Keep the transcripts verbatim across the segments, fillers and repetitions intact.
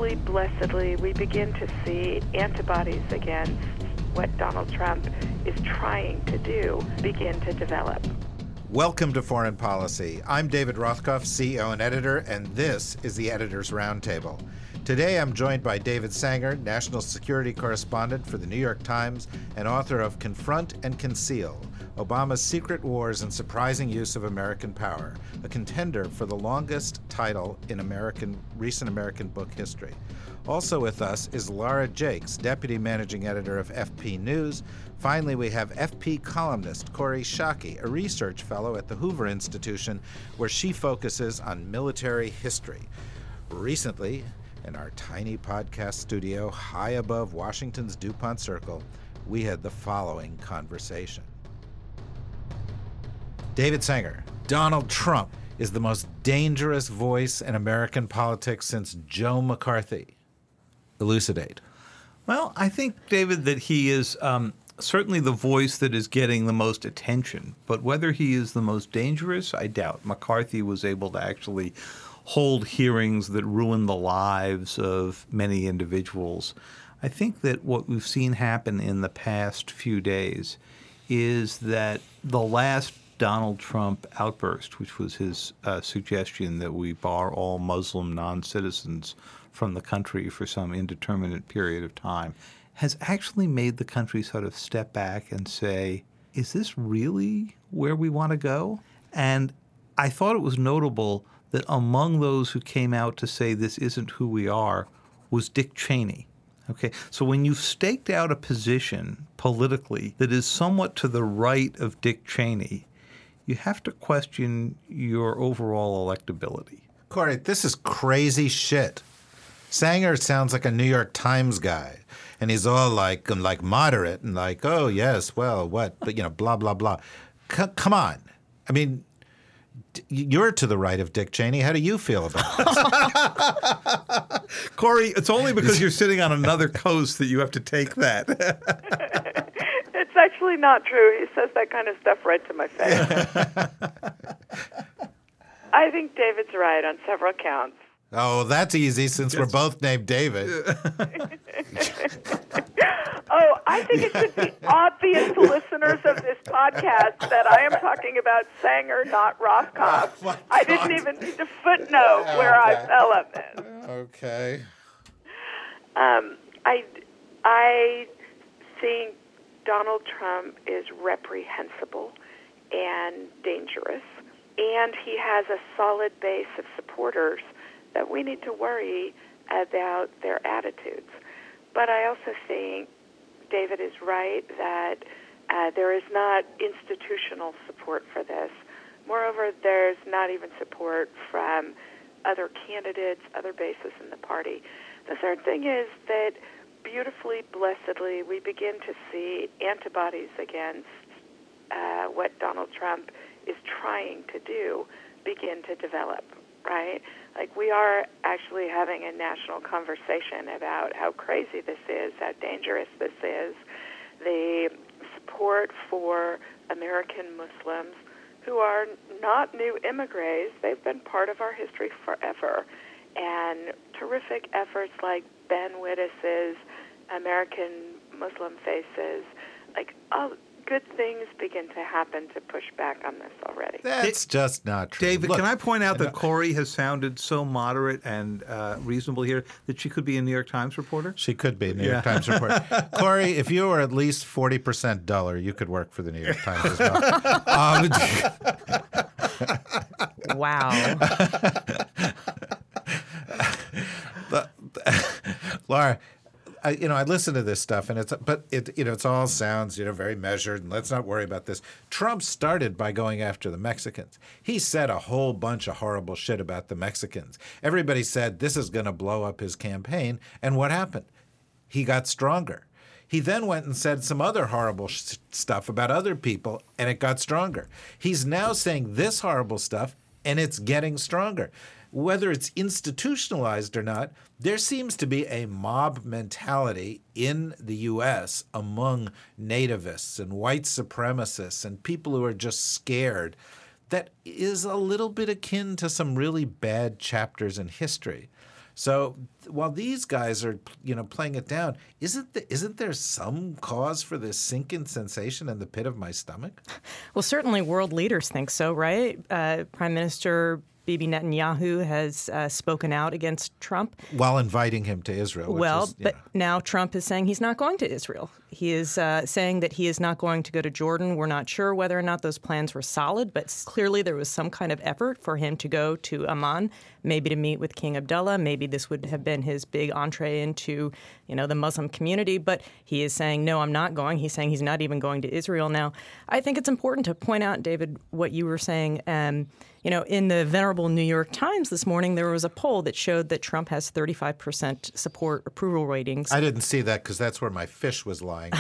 beautifully, blessedly, we begin to see antibodies against what Donald Trump is trying to do begin to develop. Welcome to Foreign Policy. I'm David Rothkopf, C E O and editor, and this is the Editor's Roundtable. Today I'm joined by David Sanger, national security correspondent for the New York Times and author of Confront and Conceal, Obama's Secret Wars and Surprising Use of American Power, a contender for the longest title in American recent American book history. Also with us is Laura Jakes, deputy managing editor of F P News. Finally, we have F P columnist Kori Schake, a research fellow at the Hoover Institution, where she focuses on military history. Recently, in our tiny podcast studio high above Washington's DuPont Circle, we had the following conversation. David Sanger, Donald Trump is the most dangerous voice in American politics since Joe McCarthy. Elucidate. Well, I think, David, that he is um, certainly the voice that is getting the most attention. But whether he is the most dangerous, I doubt. McCarthy was able to actually hold hearings that ruined the lives of many individuals. I think that what we've seen happen in the past few days is that the last Donald Trump outburst, which was his uh, suggestion that we bar all Muslim non-citizens from the country for some indeterminate period of time, has actually made the country sort of step back and say, is this really where we want to go? And I thought it was notable that among those who came out to say this isn't who we are was Dick Cheney. Okay, so when you've staked out a position politically that is somewhat to the right of Dick Cheney, you have to question your overall electability. Kori, this is crazy shit. Sanger sounds like a New York Times guy, and he's all like, like moderate and like, oh yes, well, what, but you know, blah blah blah. C- come on, I mean. You're to the right of Dick Cheney. How do you feel about this? Kori, it's only because you're sitting on another coast that you have to take that. It's actually not true. He says that kind of stuff right to my face. I think David's right on several counts. Oh, that's easy since we're both named David. Oh, I think it should be obvious to listeners of this podcast that I am talking about Sanger, not Rothkopf. Oh, I didn't even need to footnote where okay. I fell on this. Okay. Um, I, I think Donald Trump is reprehensible and dangerous, and he has a solid base of supporters that we need to worry about their attitudes. But I also think David is right that uh, there is not institutional support for this. Moreover, there's not even support from other candidates, other bases in the party. The third thing is that beautifully, blessedly, we begin to see antibodies against uh, what Donald Trump is trying to do begin to develop, right? Like, we are actually having a national conversation about how crazy this is, how dangerous this is, the support for American Muslims who are not new immigrants. They've been part of our history forever. And terrific efforts like Ben Wittes's American Muslim Faces, like, all good things begin to happen to push back on this already. That's just not true. David, Look, can I point out that Kori has sounded so moderate and uh, reasonable here that she could be a New York Times reporter? She could be a New yeah. York Times reporter. Kori, if you were at least forty percent duller, you could work for the New York Times as well. um, wow. the, the, Laura, I, you know, I listen to this stuff, and it's, but it, you know, it's all sounds, you know, very measured, and let's not worry about this. Trump started by going after the Mexicans. He said a whole bunch of horrible shit about the Mexicans. Everybody said this is going to blow up his campaign, and what happened? He got stronger. He then went and said some other horrible sh- stuff about other people, and it got stronger. He's now saying this horrible stuff, and it's getting stronger. Whether it's institutionalized or not, there seems to be a mob mentality in the U S among nativists and white supremacists and people who are just scared that is a little bit akin to some really bad chapters in history. So while these guys are, you know, playing it down, isn't the, isn't there some cause for this sinking sensation in the pit of my stomach? Well, certainly world leaders think so, right? Uh, Prime Minister Bibi Netanyahu has uh, spoken out against Trump. While inviting him to Israel. Which well, is, but know. now Trump is saying he's not going to Israel. He is uh, saying that he is not going to go to Jordan. We're not sure whether or not those plans were solid, but clearly there was some kind of effort for him to go to Amman, maybe to meet with King Abdullah. Maybe this would have been his big entree into, you know, the Muslim community. But he is saying, no, I'm not going. He's saying he's not even going to Israel now. I think it's important to point out, David, what you were saying. Um, You know, in the venerable New York Times this morning, there was a poll that showed that Trump has thirty-five percent support approval ratings. I didn't see that because that's where my fish was lying.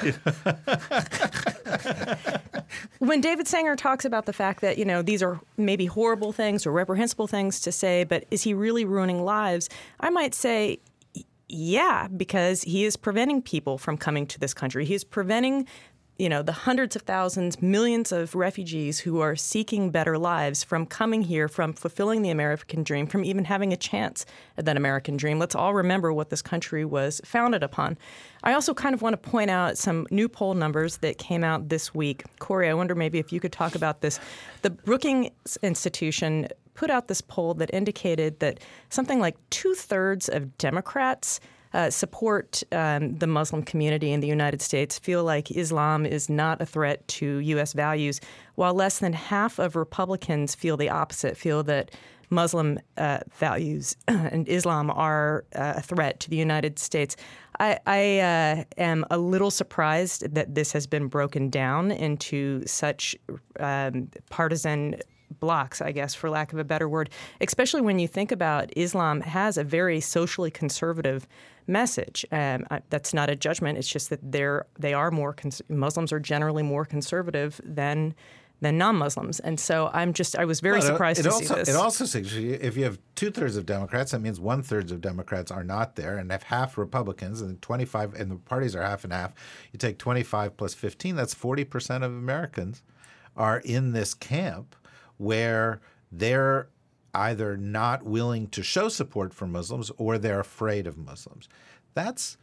When David Sanger talks about the fact that, you know, these are maybe horrible things or reprehensible things to say, but is he really ruining lives? I might say, yeah, because he is preventing people from coming to this country. He is preventing you know, the hundreds of thousands, millions of refugees who are seeking better lives from coming here, from fulfilling the American dream, from even having a chance at that American dream. Let's all remember what this country was founded upon. I also kind of want to point out some new poll numbers that came out this week. Corey, I wonder maybe if you could talk about this. The Brookings Institution put out this poll that indicated that something like two-thirds of Democrats Uh, support um, the Muslim community in the United States, feel like Islam is not a threat to U S values, while less than half of Republicans feel the opposite, feel that Muslim uh, values and Islam are uh, a threat to the United States. I, I uh, am a little surprised that this has been broken down into such um, partisan blocks, I guess, for lack of a better word, especially when you think about Islam has a very socially conservative message. Um, I, that's not a judgment. It's just that they're they are more cons- Muslims are generally more conservative than than non-Muslims, and so I'm just I was very well, surprised it to also, see this. It also says if you have two thirds of Democrats, that means one third of Democrats are not there, and if half Republicans and twenty-five, and the parties are half and half, you take twenty-five plus fifteen, that's forty percent of Americans are in this camp where they're either not willing to show support for Muslims or they're afraid of Muslims. That's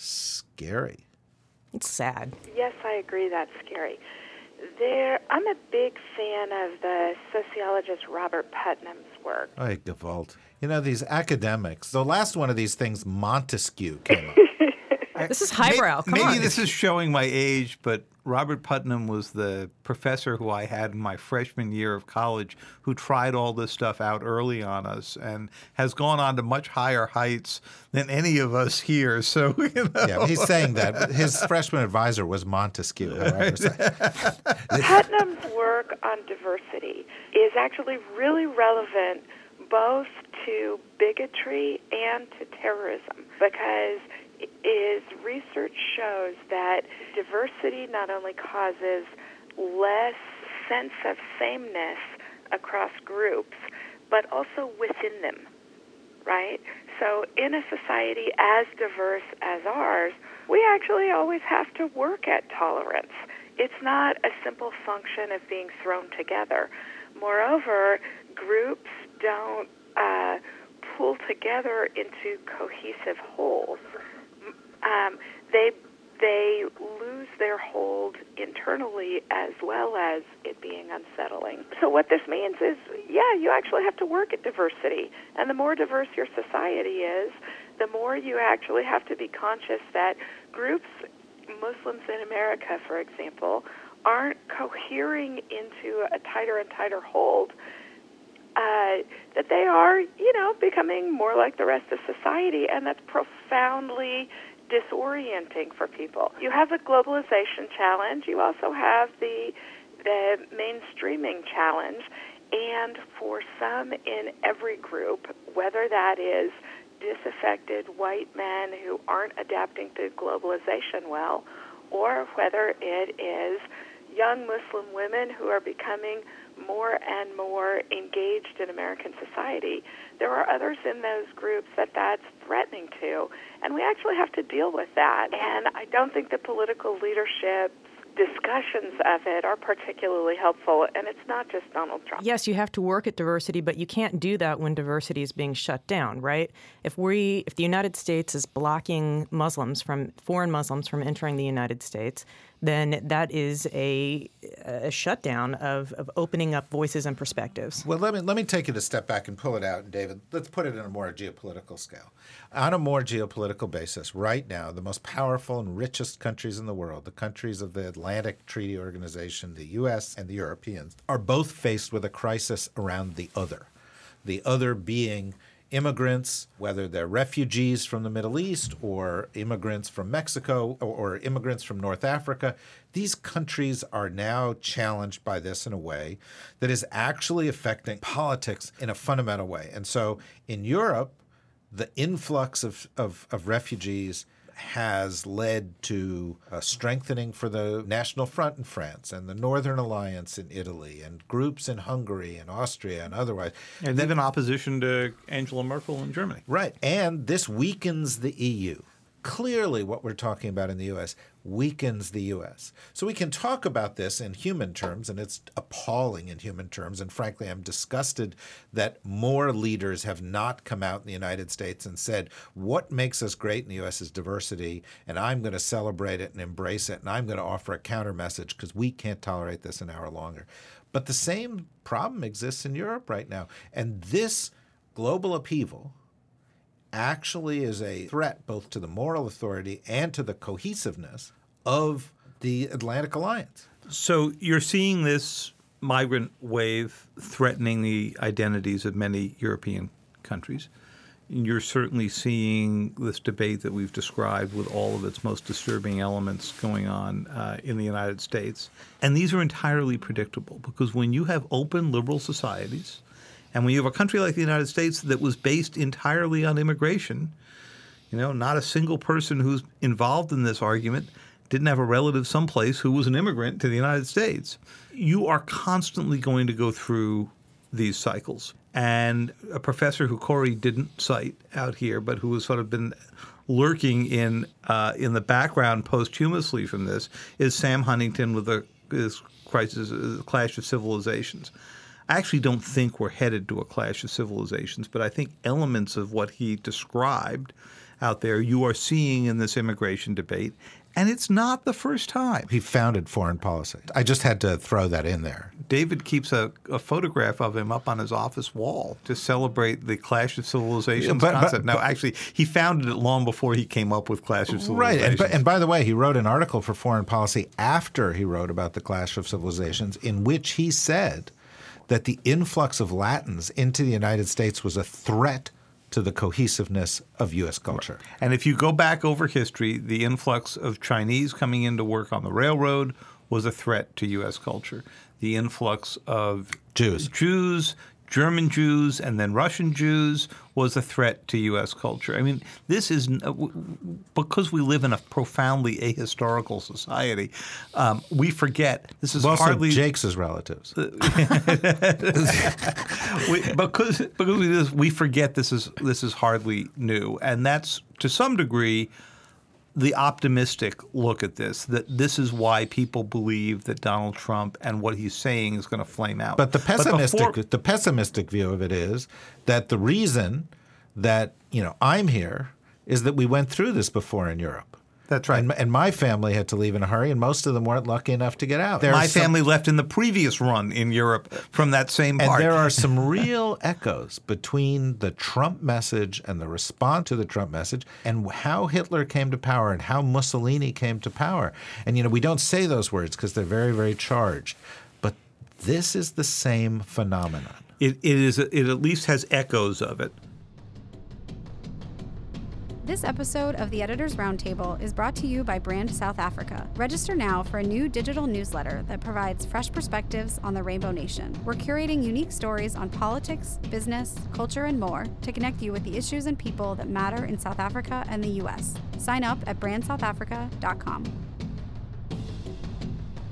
scary. It's sad. Yes, I agree that's scary. There, I'm a big fan of the sociologist Robert Putnam's work. Oh, Gewalt. You know, these academics, the last one of these things, Montesquieu, came up. This is highbrow. Come Maybe on. this is showing my age, but Robert Putnam was the professor who I had in my freshman year of college who tried all this stuff out early on us and has gone on to much higher heights than any of us here. So, you know. Yeah, he's saying that. His freshman advisor was Montesquieu, however. So. Putnam's work on diversity is actually really relevant both to bigotry and to terrorism, because is research shows that diversity not only causes less sense of sameness across groups, but also within them, right? So in a society as diverse as ours, we actually always have to work at tolerance. It's not a simple function of being thrown together. Moreover, groups don't uh, pull together into cohesive wholes. Um, they they lose their hold internally as well as it being unsettling. So what this means is, yeah, you actually have to work at diversity. And the more diverse your society is, the more you actually have to be conscious that groups, Muslims in America, for example, aren't cohering into a tighter and tighter hold. Uh, that they are, you know, becoming more like the rest of society, and that's profoundly disorienting for people. You have the globalization challenge. You also have the the mainstreaming challenge, and for some in every group, whether that is disaffected white men who aren't adapting to globalization well, or whether it is young Muslim women who are becoming more and more engaged in American society, there are others in those groups that that's threatening to. And we actually have to deal with that. And I don't think the political leaderships discussions of it are particularly helpful, and it's not just Donald Trump. Yes, you have to work at diversity, but you can't do that when diversity is being shut down, right? If we, if the United States is blocking Muslims from, foreign Muslims from entering the United States, then that is a, a shutdown of, of opening up voices and perspectives. Well, let me let me take it a step back and pull it out, David. Let's put it in a more geopolitical scale. On a more geopolitical basis, right now, the most powerful and richest countries in the world, the countries of the Atlantic Treaty Organization, the U S and the Europeans, are both faced with a crisis around the other. The other being immigrants, whether they're refugees from the Middle East or immigrants from Mexico or, or immigrants from North Africa. These countries are now challenged by this in a way that is actually affecting politics in a fundamental way. And so in Europe, the influx of, of, of refugees has led to a strengthening for the National Front in France and the Northern Alliance in Italy and groups in Hungary and Austria and otherwise. And then, even opposition to Angela Merkel in Germany. Right. And this weakens the E U. Clearly what we're talking about in the U S weakens the U S. So we can talk about this in human terms, and it's appalling in human terms. And frankly, I'm disgusted that more leaders have not come out in the United States and said, what makes us great in the U S is diversity, and I'm going to celebrate it and embrace it, and I'm going to offer a counter message because we can't tolerate this an hour longer. But the same problem exists in Europe right now. And this global upheaval actually is a threat both to the moral authority and to the cohesiveness of the Atlantic Alliance. So you're seeing this migrant wave threatening the identities of many European countries. You're certainly seeing this debate that we've described with all of its most disturbing elements going on uh, in the United States. And these are entirely predictable because when you have open liberal societies, and when you have a country like the United States that was based entirely on immigration, you know, not a single person who's involved in this argument didn't have a relative someplace who was an immigrant to the United States. You are constantly going to go through these cycles. And a professor who Corey didn't cite out here, but who has sort of been lurking in uh, in the background posthumously from this, is Sam Huntington with the his crisis, uh, Clash of Civilizations. I actually don't think we're headed to a clash of civilizations, but I think elements of what he described out there you are seeing in this immigration debate, and it's not the first time. He founded foreign policy. I just had to throw that in there. David keeps a, a photograph of him up on his office wall to celebrate the Clash of Civilizations but, concept. But, no, actually, he founded it long before he came up with Clash of Civilizations. Right, and, and by the way, he wrote an article for Foreign Policy after he wrote about the Clash of Civilizations in which he said that the influx of Latins into the United States was a threat to the cohesiveness of U S culture. Right. And if you go back over history, the influx of Chinese coming in to work on the railroad was a threat to U S culture. The influx of Jews, Jews, German Jews, and then Russian Jews was a threat to U S culture. I mean, this is because we live in a profoundly ahistorical society. Um, we forget this is well, hardly so Jake's relatives. we, because because we, we forget this is this is hardly new, and that's to some degree the optimistic look at this, that this is why people believe that Donald Trump and what he's saying is going to flame out. But the pessimistic but before, the pessimistic view of it is that the reason that, you know, I'm here is that we went through this before in Europe. That's right. And, and my family had to leave in a hurry, and most of them weren't lucky enough to get out. There my family some, left in the previous run in Europe from that same part. And there are some real echoes between the Trump message and the response to the Trump message and how Hitler came to power and how Mussolini came to power. And, you know, we don't say those words because they're very, very charged. But this is the same phenomenon. It, it is. It at least has echoes of it. This episode of the Editor's Roundtable is brought to you by Brand South Africa. Register now for a new digital newsletter that provides fresh perspectives on the Rainbow Nation. We're curating unique stories on politics, business, culture, and more to connect you with the issues and people that matter in South Africa and the U S. Sign up at brand south africa dot com.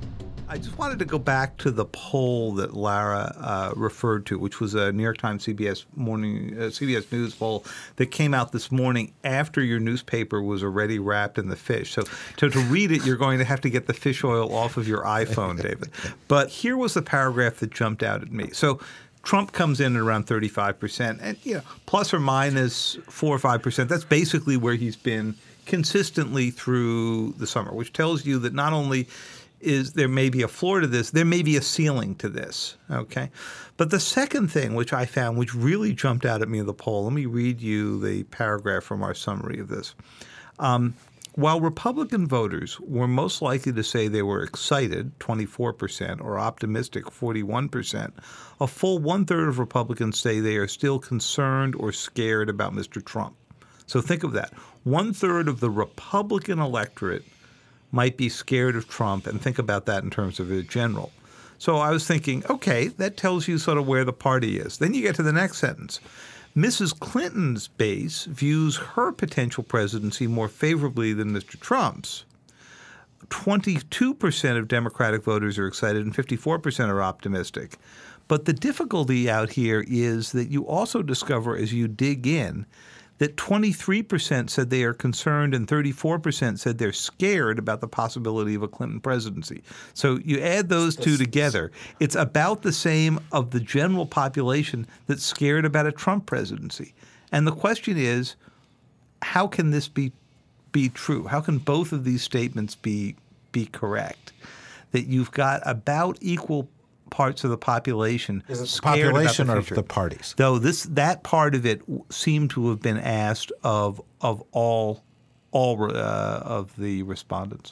I just wanted to go back to the poll that Lara uh, referred to, which was a New York Times C B S morning uh, C B S News poll that came out this morning after your newspaper was already wrapped in the fish. So to, to read it, you're going to have to get the fish oil off of your iPhone, David. But here was the paragraph that jumped out at me. So Trump comes in at around thirty-five percent, and you know, plus or minus four or five percent. That's basically where he's been consistently through the summer, which tells you that not only is there may be a floor to this, there may be a ceiling to this, okay? But the second thing, which I found, which really jumped out at me in the poll, let me read you the paragraph from our summary of this. Um, while Republican voters were most likely to say they were excited, twenty-four percent, or optimistic, forty-one percent, a full one-third of Republicans say they are still concerned or scared about Mister Trump. So think of that. One-third of the Republican electorate might be scared of Trump, and think about that in terms of a general. So I was thinking, okay, that tells you sort of where the party is. Then you get to the next sentence. Missus Clinton's base views her potential presidency more favorably than Mister Trump's. twenty-two percent of Democratic voters are excited and fifty-four percent are optimistic. But the difficulty out here is that you also discover as you dig in that twenty-three percent said they are concerned and thirty-four percent said they're scared about the possibility of a Clinton presidency. So you add those two together, it's about the same of the general population that's scared about a Trump presidency. And the question is, how can this be be true? How can both of these statements be be correct? That you've got about equal parts of the population Is it the scared population about the or future. the parties? Though this that part of it seemed to have been asked of of all all uh, of the respondents.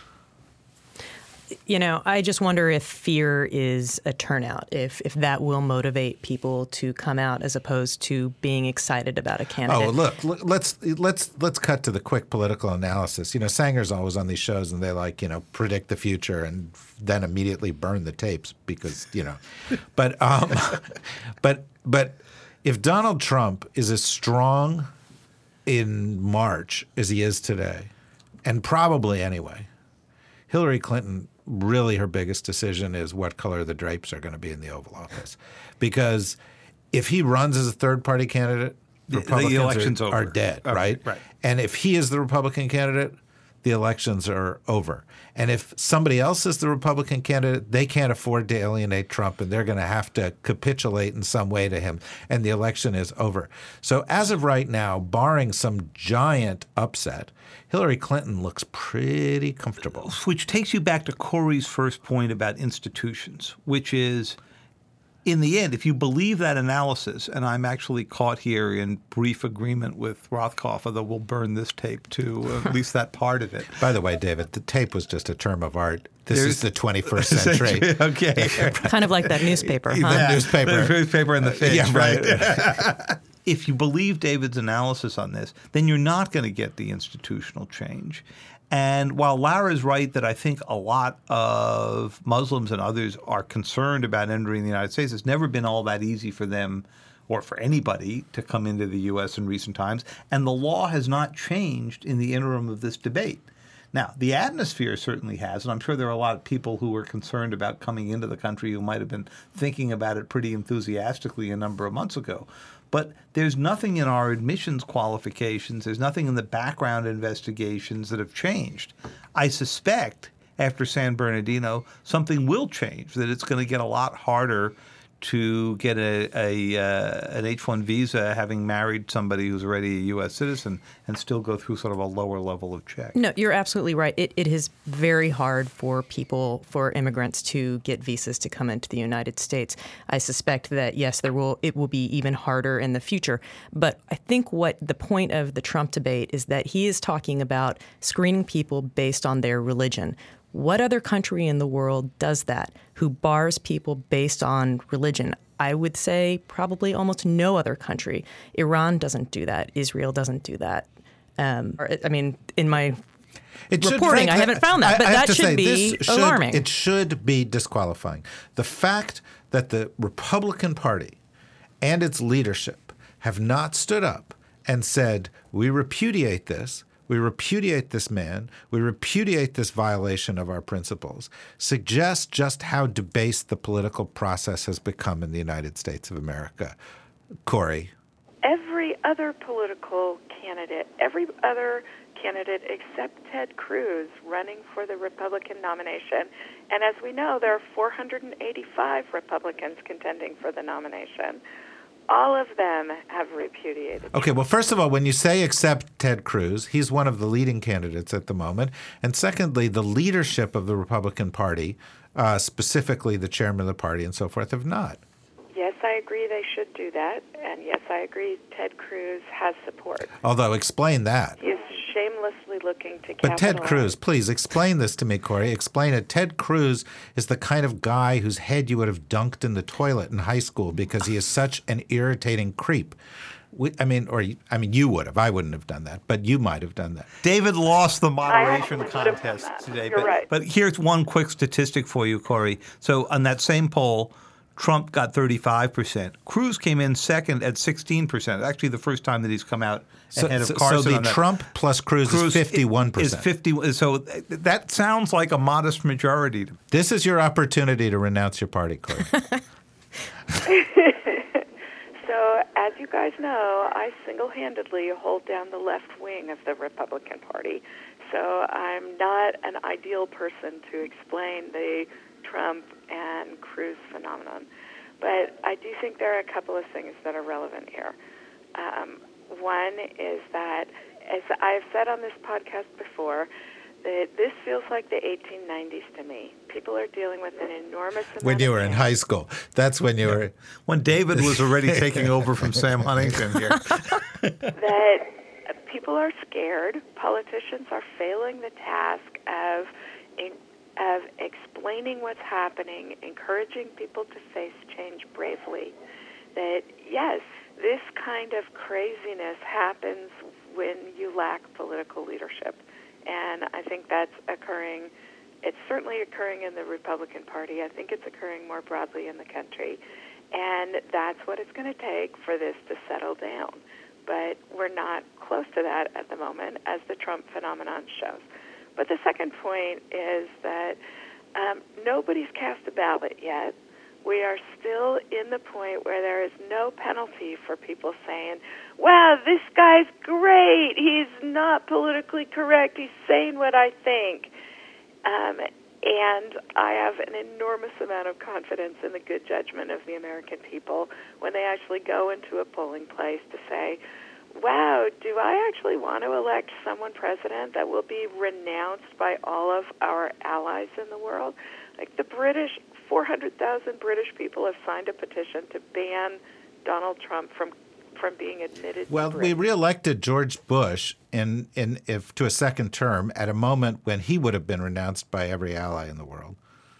You know, I just wonder if fear is a turnout, if if that will motivate people to come out as opposed to being excited about a candidate. Oh, look, look, let's let's let's cut to the quick political analysis. You know, Sanger's always on these shows, and they like, you know, predict the future and then immediately burn the tapes because, you know. But um, but but if Donald Trump is as strong in March as he is today, and probably anyway, Hillary Clinton, really her biggest decision is what color the drapes are going to be in the Oval Office. Because if he runs as a third-party candidate, The- the Republicans election's are, over. are dead, Okay, right? right. And if he is the Republican candidate, the elections are over. And if somebody else is the Republican candidate, they can't afford to alienate Trump, and they're going to have to capitulate in some way to him, and the election is over. So as of right now, barring some giant upset, Hillary Clinton looks pretty comfortable. Which takes you back to Corey's first point about institutions, which is, in the end, if you believe that analysis, and I'm actually caught here in brief agreement with Rothkopf, although we'll burn this tape too, at least that part of it. By the way, David, the tape was just a term of art. This There's- is the twenty-first century. Okay. Kind of like that newspaper, huh? The newspaper. The newspaper and the fish, yeah, right. right? If you believe David's analysis on this, then you're not going to get the institutional change. And while Lara's right that I think a lot of Muslims and others are concerned about entering the United States, it's never been all that easy for them or for anybody to come into the U S in recent times. And the law has not changed in the interim of this debate. Now, the atmosphere certainly has, and I'm sure there are a lot of people who were concerned about coming into the country who might have been thinking about it pretty enthusiastically a number of months ago. But there's nothing in our admissions qualifications, there's nothing in the background investigations that have changed. I suspect after San Bernardino, something will change, that it's going to get a lot harder to get a, a uh, an H one visa having married somebody who's already a U S citizen and still go through sort of a lower level of check. No, you're absolutely right. It, it is very hard for people, for immigrants to get visas to come into the United States. I suspect that, yes, there will it will be even harder in the future. But I think what the point of the Trump debate is that he is talking about screening people based on their religion. What other country in the world does that, who bars people based on religion? I would say probably almost no other country. Iran doesn't do that. Israel doesn't do that. Um, or, I mean, in my It should, reporting, frankly, I haven't found that, I- but I have that to should say, be this should- alarming. It should be disqualifying. The fact that the Republican Party and its leadership have not stood up and said, we repudiate this, we repudiate this man, we repudiate this violation of our principles, suggests just how debased the political process has become in the United States of America. Kori. Every other political candidate, every other candidate except Ted Cruz running for the Republican nomination, and as we know, there are four hundred eighty-five Republicans contending for the nomination. All of them have repudiated. Okay, well, first of all, when you say except Ted Cruz, he's one of the leading candidates at the moment. And secondly, the leadership of the Republican Party, uh, specifically the chairman of the party and so forth, have not. Yes, I agree they should do that. And yes, I agree Ted Cruz has support. Although, explain that. He's shamelessly looking to But Ted capitalize. Cruz, please explain this to me, Kori. Explain it. Ted Cruz is the kind of guy whose head you would have dunked in the toilet in high school because he is such an irritating creep. We, I mean, or I mean, you would have. I wouldn't have done that, but you might have done that. David lost the moderation actually would have done contest that. today. You're but, right. but here's one quick statistic for you, Kori. So on that same poll, Trump got thirty-five percent. Cruz came in second at sixteen percent. Actually, the first time that he's come out So, ahead so, of Carson. so the on that. Trump plus Cruz, Cruz is fifty-one percent. Is fifty. So that sounds like a modest majority. This is your opportunity to renounce your party, Kori. So, as you guys know, I single-handedly hold down the left wing of the Republican Party. So I'm not an ideal person to explain the Trump and Cruz phenomenon. But I do think there are a couple of things that are relevant here. Um, one is that, as I've said on this podcast before, that this feels like the eighteen nineties to me. People are dealing with an enormous amount When you were of in change. high school. That's when you were... When David was already taking over from Sam Huntington here. that people are scared. Politicians are failing the task of in, of explaining what's happening, encouraging people to face change bravely. That, yes, this kind of craziness happens when you lack political leadership. And I think that's occurring. It's certainly occurring in the Republican Party. I think it's occurring more broadly in the country. And that's what it's going to take for this to settle down. But we're not close to that at the moment, as the Trump phenomenon shows. But the second point is that um, nobody's cast a ballot yet. We are still in the point where there is no penalty for people saying, wow, this guy's great. He's not politically correct. He's saying what I think. Um, and I have an enormous amount of confidence in the good judgment of the American people when they actually go into a polling place to say, wow, do I actually want to elect someone president that will be renounced by all of our allies in the world? Like the British, four hundred thousand British people have signed a petition to ban Donald Trump from from being admitted Well, to we Britain. reelected George Bush in, in if to a second term at a moment when he would have been renounced by every ally in the world.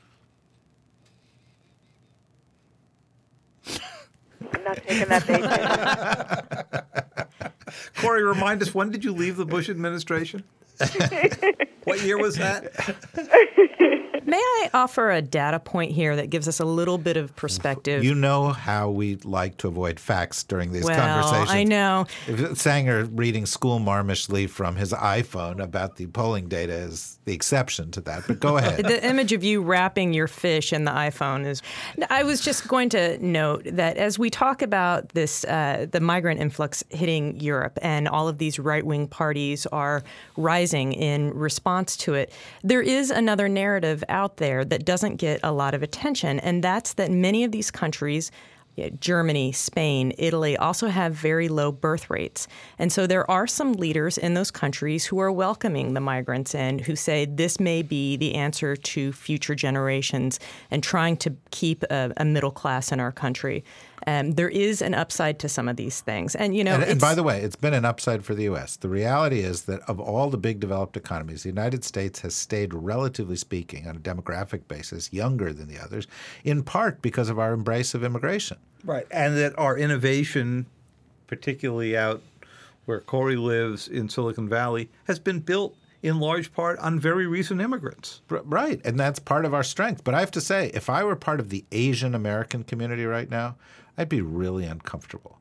I'm not taking that bait. Kori, remind us, when did you leave the Bush administration? What year was that? May I offer a data point here that gives us a little bit of perspective? You know how we like to avoid facts during these well, conversations. I know. If Sanger reading school marmishly from his iPhone about the polling data is the exception to that. But go ahead. The image of you wrapping your fish in the iPhone is. I was just going to note that as we talk about this, uh, the migrant influx hitting Europe and all of these right-wing parties are rising in response to it, there is another narrative out there that doesn't get a lot of attention, and that's that many of these countries, Germany, Spain, Italy, also have very low birth rates. And so there are some leaders in those countries who are welcoming the migrants in, who say this may be the answer to future generations and trying to keep a, a middle class in our country. Um, there is an upside to some of these things. And, you know, And, and it's- by the way, it's been an upside for the U S. The reality is that of all the big developed economies, the United States has stayed, relatively speaking, on a demographic basis, younger than the others, in part because of our embrace of immigration. Right. And that our innovation, particularly out where Kori lives in Silicon Valley, has been built in large part on very recent immigrants. R- Right, and that's part of our strength. But I have to say, if I were part of the Asian American community right now, I'd be really uncomfortable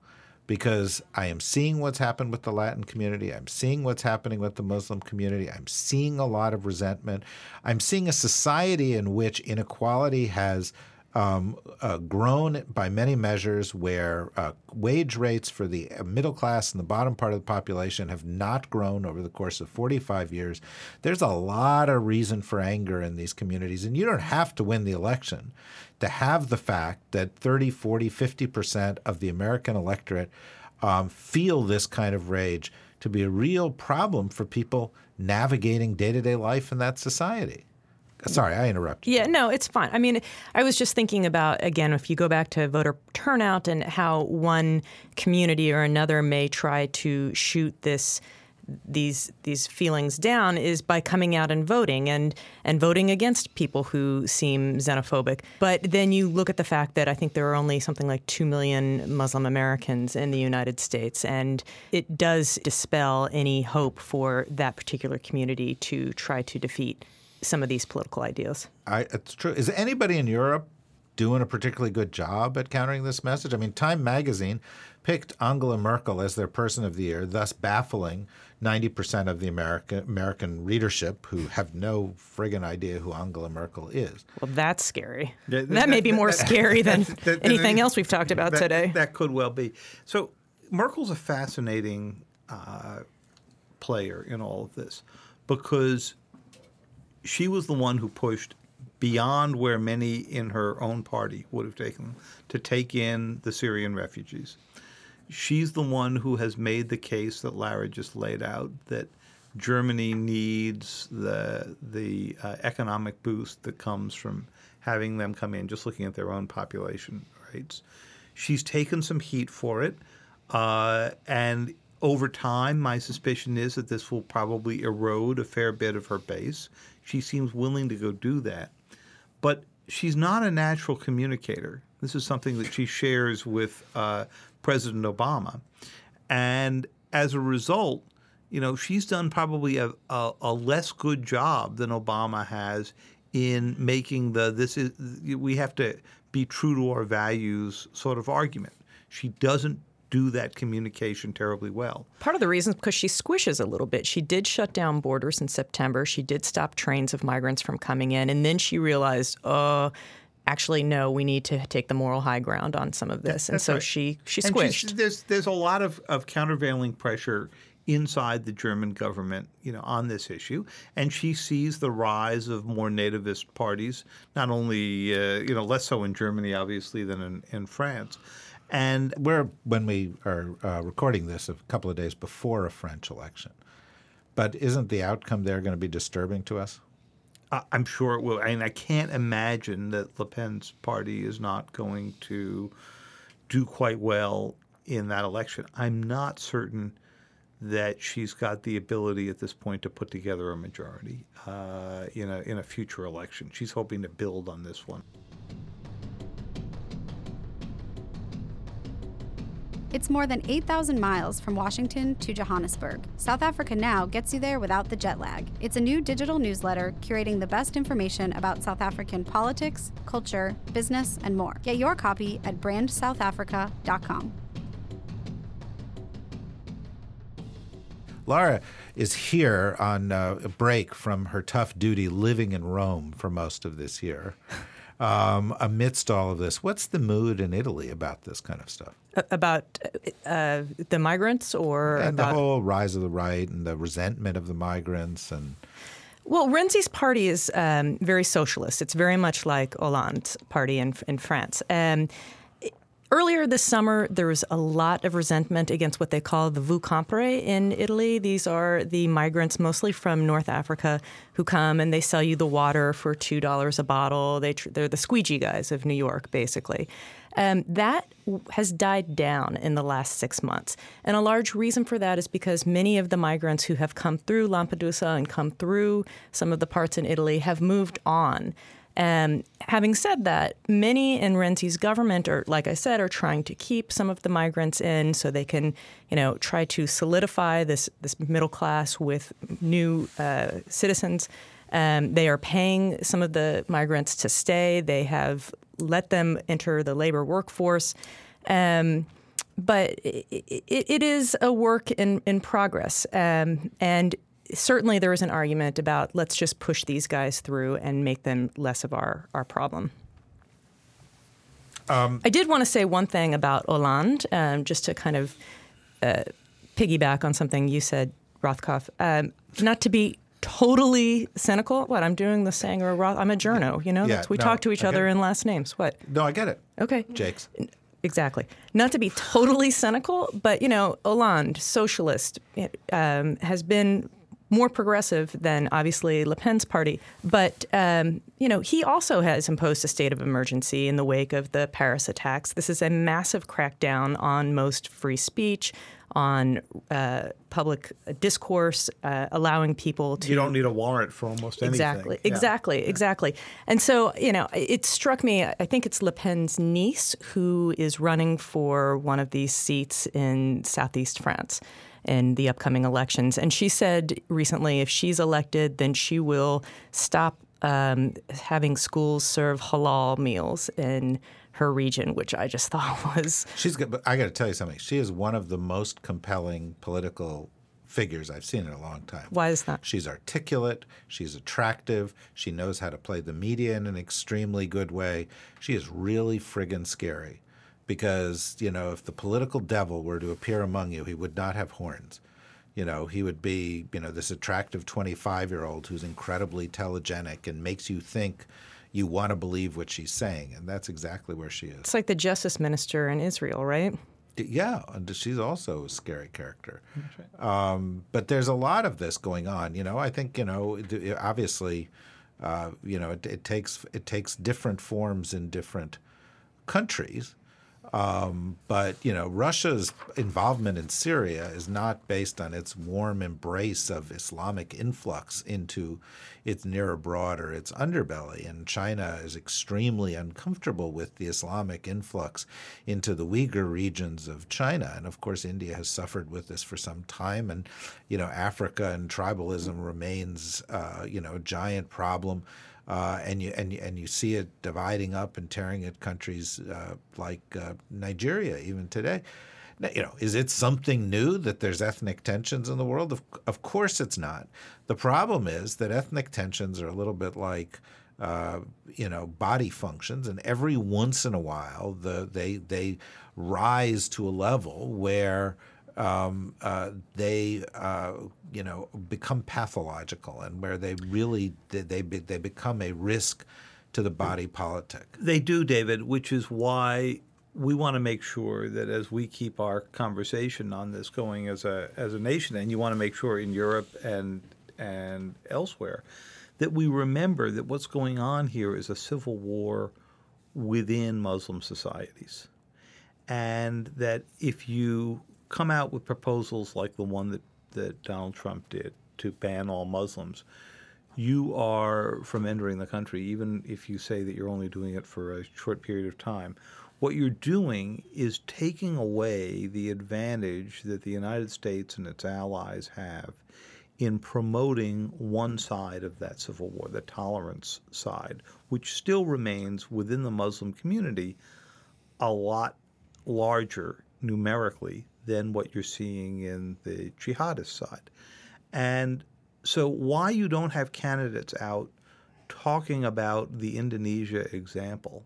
because I am seeing what's happened with the Latin community. I'm seeing what's happening with the Muslim community. I'm seeing a lot of resentment. I'm seeing a society in which inequality has um, uh, grown by many measures, where uh, wage rates for the middle class and the bottom part of the population have not grown over the course of forty-five years. There's a lot of reason for anger in these communities, and you don't have to win the election to have the fact that thirty, forty, fifty percent of the American electorate um, feel this kind of rage to be a real problem for people navigating day-to-day life in that society. Sorry, I interrupted. Yeah, no, it's fine. I mean, I was just thinking about, again, if you go back to voter turnout and how one community or another may try to shoot this these these feelings down is by coming out and voting and and voting against people who seem xenophobic. But then you look at the fact that I think there are only something like two million Muslim Americans in the United States, and it does dispel any hope for that particular community to try to defeat some of these political ideas. I, it's true. Is anybody in Europe doing a particularly good job at countering this message? I mean, Time magazine picked Angela Merkel as their person of the year, thus baffling ninety percent of the American American readership who have no friggin' idea who Angela Merkel is. Well, that's scary. Yeah, that, that may be more that, scary than that, that, anything that, else we've talked about that, today. That could well be. So Merkel's a fascinating uh, player in all of this because she was the one who pushed beyond where many in her own party would have taken to take in the Syrian refugees. She's the one who has made the case that Lara just laid out, that Germany needs the the uh, economic boost that comes from having them come in, just looking at their own population rates. She's taken some heat for it, uh, and over time, my suspicion is that this will probably erode a fair bit of her base. She seems willing to go do that. But she's not a natural communicator. This is something that she shares with uh, President Obama. And as a result, you know, she's done probably a, a, a less good job than Obama has in making the this is we have to be true to our values sort of argument. She doesn't do that communication terribly well. Part of the reason is because she squishes a little bit. She did shut down borders in September. She did stop trains of migrants from coming in. And then she realized, oh, actually, no, we need to take the moral high ground on some of this. That, and so right. she, she and squished. There's there's a lot of, of countervailing pressure inside the German government, you know, on this issue. And she sees the rise of more nativist parties, not only, uh, you know, less so in Germany, obviously, than in, in France. And we're, when we are uh, recording this, a couple of days before a French election. But isn't the outcome there going to be disturbing to us? uh, I'm sure it will. I mean, I can't imagine that Le Pen's party is not going to do quite well in that election. I'm not certain that she's got the ability at this point to put together a majority uh, in a in a future election. She's hoping to build on this one. It's more than eight thousand miles from Washington to Johannesburg. South Africa Now gets you there without the jet lag. It's a new digital newsletter curating the best information about South African politics, culture, business, and more. Get your copy at brand south africa dot com. Lara is here on uh, a break from her tough duty living in Rome for most of this year. Um, amidst all of this, what's the mood in Italy about this kind of stuff? About uh, the migrants or and about... the whole rise of the right and the resentment of the migrants and... Well, Renzi's party is um, very socialist. It's very much like Hollande's party in, in France. Um, Earlier this summer, there was a lot of resentment against what they call the vous compre in Italy. These are the migrants, mostly from North Africa, who come and they sell you the water for two dollars a bottle. They tr- they're the squeegee guys of New York, basically. Um, that has died down in the last six months. And a large reason for that is because many of the migrants who have come through Lampedusa and come through some of the parts in Italy have moved on. Um, having said that, many in Renzi's government are, like I said, are trying to keep some of the migrants in so they can, you know, try to solidify this this middle class with new uh, citizens. Um, they are paying some of the migrants to stay. They have let them enter the labor workforce. Um, but it, it, it is a work in, in progress. Um, and certainly there is an argument about let's just push these guys through and make them less of our, our problem. Um, I did want to say one thing about Hollande, um, just to kind of uh, piggyback on something you said, Rothkopf. Um, not to be totally cynical. What, I'm doing the Sanger Roth. I'm a journo, you know? Yeah, That's, we no, talk to each I other get it. in last names. What? No, I get it. Okay. Jakes. Exactly. Not to be totally cynical, but, you know, Hollande, socialist, um, has been more progressive than, obviously, Le Pen's party. But, um, you know, he also has imposed a state of emergency in the wake of the Paris attacks. This is a massive crackdown on most free speech, on uh, public discourse, uh, allowing people to... You don't need a warrant for almost anything. Exactly, Yeah. exactly, exactly. And so, you know, it struck me, I think it's Le Pen's niece who is running for one of these seats in Southeast France in the upcoming elections. And she said recently if she's elected, then she will stop um, having schools serve halal meals in her region, which I just thought was... She's good, but I got to tell you something. She is one of the most compelling political figures I've seen in a long time. Why is that? She's articulate. She's attractive. She knows how to play the media in an extremely good way. She is really friggin' scary because, you know, if the political devil were to appear among you, he would not have horns. You know, he would be, you know, this attractive twenty-five-year-old who's incredibly telegenic and makes you think you want to believe what she's saying, and that's exactly where she is. It's like the justice minister in Israel, right? Yeah, and she's also a scary character. Right. Um, but there's a lot of this going on. You know, I think, you know, obviously, uh, you know, it, it takes it takes different forms in different countries. Um, but, you know, Russia's involvement in Syria is not based on its warm embrace of Islamic influx into its near abroad or its underbelly. And China is extremely uncomfortable with the Islamic influx into the Uyghur regions of China. And, of course, India has suffered with this for some time. And, you know, Africa and tribalism remains, uh, you know, a giant problem. Uh, and you and you, and you see it dividing up and tearing at countries uh, like uh, Nigeria even today. Now, you know, is it something new that there's ethnic tensions in the world? Of, of course it's not. The problem is that ethnic tensions are a little bit like uh, you know body functions, and every once in a while the they they rise to a level where Um, uh, they, uh, you know, become pathological, and where they really they they, be, they become a risk to the body politic. They do, David, which is why we want to make sure that as we keep our conversation on this going as a as a nation, and you want to make sure in Europe and and elsewhere, that we remember that what's going on here is a civil war within Muslim societies, and that if you come out with proposals like the one that, that Donald Trump did to ban all Muslims, you are from entering the country, even if you say that you're only doing it for a short period of time. What you're doing is taking away the advantage that the United States and its allies have in promoting one side of that civil war, the tolerance side, which still remains within the Muslim community a lot larger numerically than what you're seeing in the jihadist side. And so why you don't have candidates out talking about the Indonesia example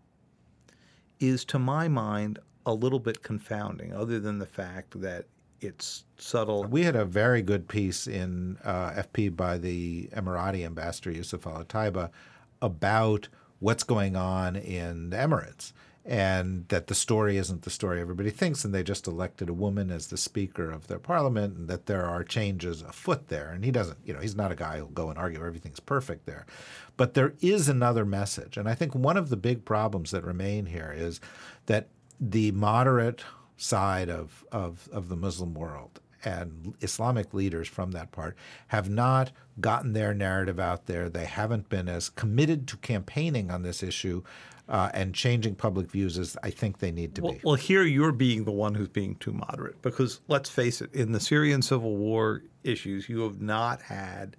is, to my mind, a little bit confounding, other than the fact that it's subtle. We had a very good piece in uh, F P by the Emirati ambassador, Yusuf Al-Taiba, about what's going on in the Emirates, and that the story isn't the story everybody thinks, and they just elected a woman as the speaker of their parliament, and that there are changes afoot there. And he doesn't, you know, he's not a guy who'll go and argue everything's perfect there. But there is another message. And I think one of the big problems that remain here is that the moderate side of, of, of the Muslim world and Islamic leaders from that part have not gotten their narrative out there. They haven't been as committed to campaigning on this issue uh, and changing public views as I think they need to well, be. Well, here you're being the one who's being too moderate, because let's face it, in the Syrian civil war issues, you have not had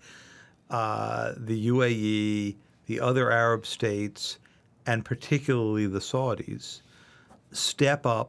uh, the U A E, the other Arab states, and particularly the Saudis step up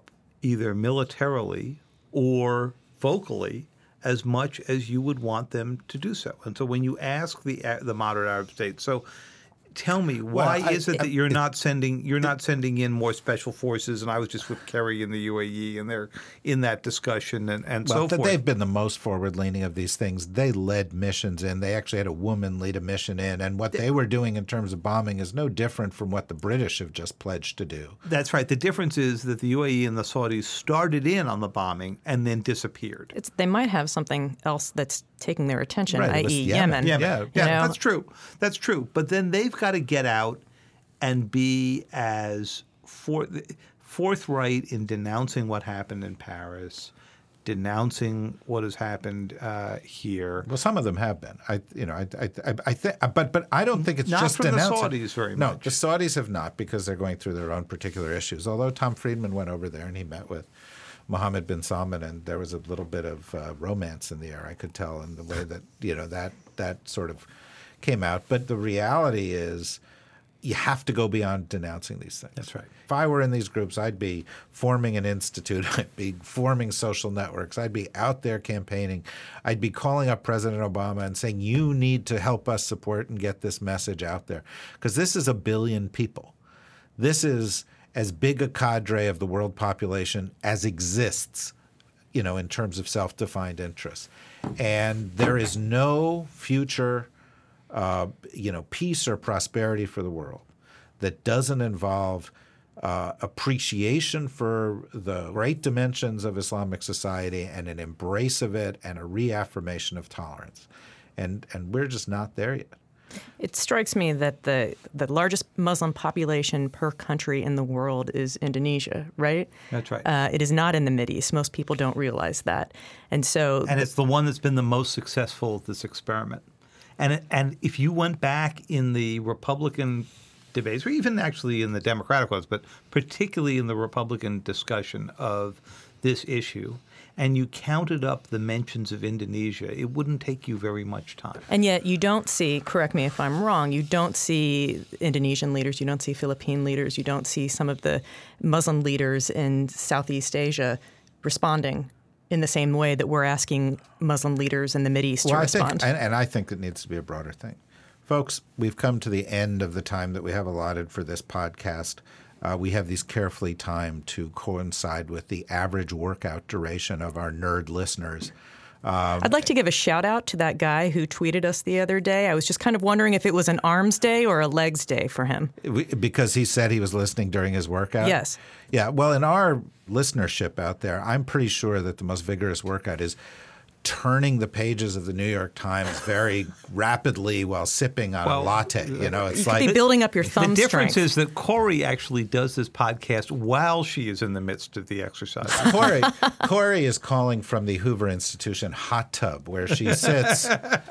either militarily or vocally, as much as you would want them to do so. And so when you ask the the moderate Arab states, so tell me, why Well, I- is it that it- you're it- not sending you're not sending in more special forces? And I was just with Kerry in the U A E, and they're in that discussion and, and Well, so th- forth. they've been the most forward-leaning of these things. They led missions in. They actually had a woman lead a mission in, and what they were doing in terms of bombing is no different from what the British have just pledged to do. That's right. The difference is that the U A E and the Saudis started in on the bombing and then disappeared. It's, they might have something else that's taking their attention, Right, it was i e. Yemen. Yemen. Yeah, Yeah, You know? that's true. That's true. But then they've got to get out and be as for, forthright in denouncing what happened in Paris, denouncing what has happened uh, here. Well, some of them have been. I, you know, I, I, I, I think, but but I don't think it's Not just from the denouncing. Saudis very no, much. the Saudis have not, because they're going through their own particular issues. Although Tom Friedman went over there and he met with Mohammed bin Salman, and there was a little bit of uh, romance in the air, I could tell, in the way that, you know, that that sort of came out. But the reality is, you have to go beyond denouncing these things. That's right. If I were in these groups, I'd be forming an institute. I'd be forming social networks. I'd be out there campaigning. I'd be calling up President Obama and saying, you need to help us support and get this message out there. Because this is a billion people. This is as big a cadre of the world population as exists, you know, in terms of self-defined interests. And there is no future Uh, you know, peace or prosperity for the world that doesn't involve uh, appreciation for the great dimensions of Islamic society and an embrace of it and a reaffirmation of tolerance. And and we're just not there yet. It strikes me that the the largest Muslim population per country in the world is Indonesia, right? That's right. Uh, it is not in the Mideast. Most people don't realize that. And so And it's the one that's been the most successful at this experiment. And it, and if you went back in the Republican debates, or even actually in the Democratic ones, but particularly in the Republican discussion of this issue, and you counted up the mentions of Indonesia, it wouldn't take you very much time. And yet you don't see, correct me if I'm wrong, you don't see Indonesian leaders, you don't see Philippine leaders, you don't see some of the Muslim leaders in Southeast Asia responding in the same way that we're asking Muslim leaders in the Mideast Well, to I respond. think, and, and I think it needs to be a broader thing. Folks, we've come to the end of the time that we have allotted for this podcast. Uh, we have these carefully timed to coincide with the average workout duration of our nerd listeners. Um, I'd like to give a shout out to that guy who tweeted us the other day. I was just kind of wondering if it was an arms day or a legs day for him. we- because he said he was listening during his workout? Yes. Yeah. Well, in our listenership out there, I'm pretty sure that the most vigorous workout is turning the pages of the New York Times very rapidly while sipping on Well, a latte. You know, it's You could like be building up your The thumb difference strength. is that Corey actually does this podcast while she is in the midst of the exercise. Corey, Corey is calling from the Hoover Institution hot tub where she sits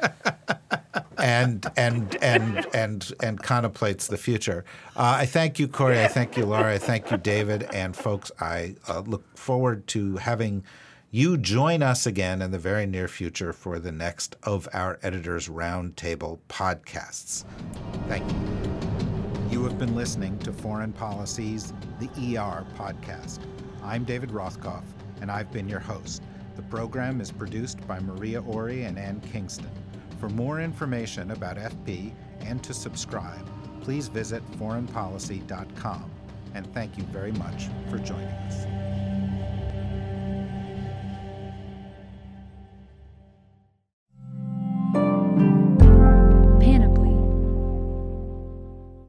and and and and and contemplates the future. Uh, I thank you, Corey. I thank you, Laura. I thank you, David. And folks, I uh, look forward to having you join us again in the very near future for the next of our Editors Roundtable podcasts. Thank you. You have been listening to Foreign Policy's The E R podcast. I'm David Rothkopf, and I've been your host. The program is produced by Maria Ori and Ann Kingston. For more information about F P and to subscribe, please visit foreign policy dot com. And thank you very much for joining us.